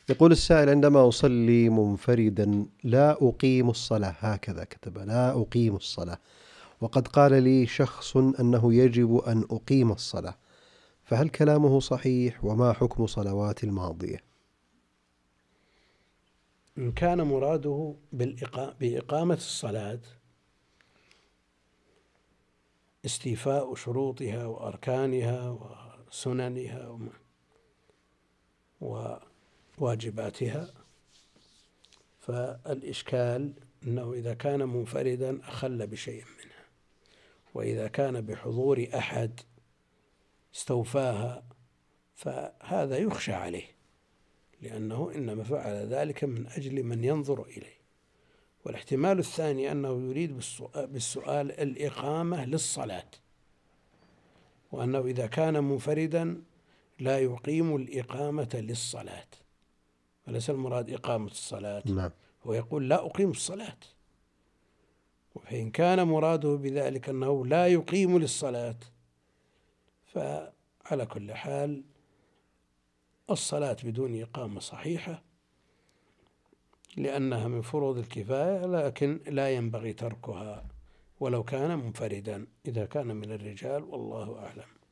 يقول السائل: عندما أصلي منفردا لا أقيم الصلاة، هكذا كتب: لا أقيم الصلاة، وقد قال لي شخص أنه يجب أن أقيم الصلاة، فهل كلامه صحيح؟ وما حكم صلواتي الماضية؟ إن كان مراده بإقامة الصلاة استيفاء شروطها وأركانها وسننها وواجباتها، فالإشكال أنه إذا كان منفردا أخل بشيء منها، وإذا كان بحضور أحد استوفاها فهذا يخشى عليه، لأنه إنما فعل ذلك من أجل من ينظر إليه. والاحتمال الثاني أنه يريد بالسؤال الإقامة للصلاة، وأنه إذا كان منفردا لا يقيم الإقامة للصلاة، وليس المراد إقامة الصلاة. نعم. هو يقول لا أقيم الصلاة، فإن كان مراده بذلك أنه لا يقيم للصلاة، فعلى كل حال الصلاة بدون إقامة صحيحة، لأنها من فروض الكفاية، لكن لا ينبغي تركها ولو كان منفردا إذا كان من الرجال، والله أعلم.